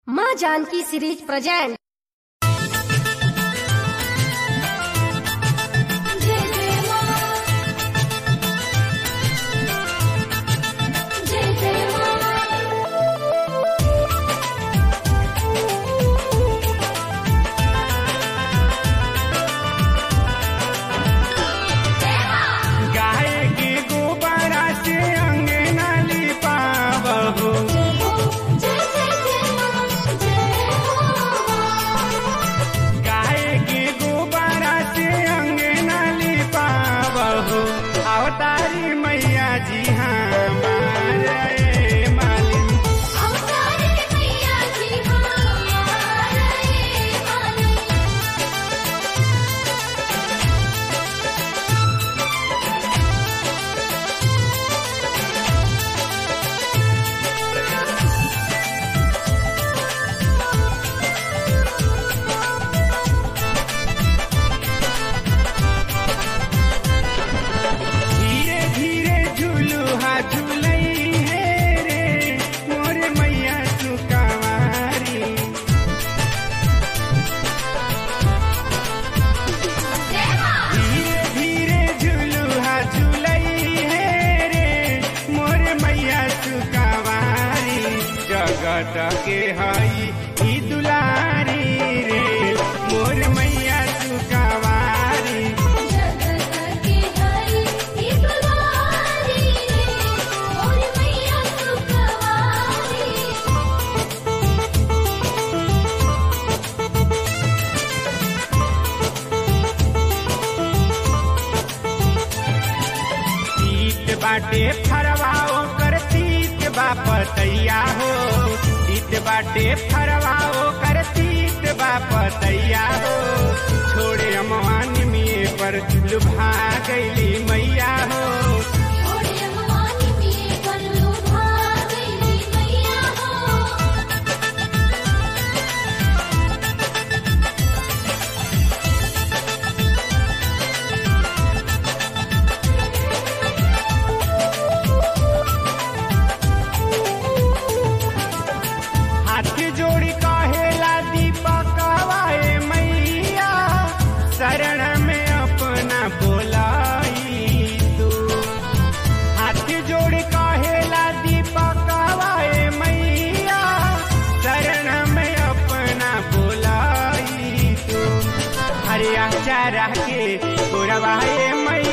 माँ Janaki series present. अवतारी मैया जी हमारे मालिन, अवतारी मैया जी हमारे मालिन। धीरे धीरे झूलुहा झूलई है रे मोर मैया सुकवारी। धीरे धीरे झूलुहा झूलई है रे मोर मैया सुकवारी। जगत के हई ई दुलारी रे मोर मैया सुकवारी। जगत के हई ई दुलारी रे मोर मैया सुखवारी। तीत बाटे फरवा ओकर तीत बापतैया हो। तीत बाटे फरवा ओकर तीत बापतैया हो। छोड़े अमवानी में पर लुभा गईली मैया हो। छोड़े भवानी में पर लुभा गईली मैया हो। हाथ जोड़ी कहेला दीपकवाए मैया शरण में अपना बोलाई तू। हाथ जोड़ी कहेला दीपकवाए मैया शरण में अपना बोलाई तू। हरिया चारा के गोरवाए मैया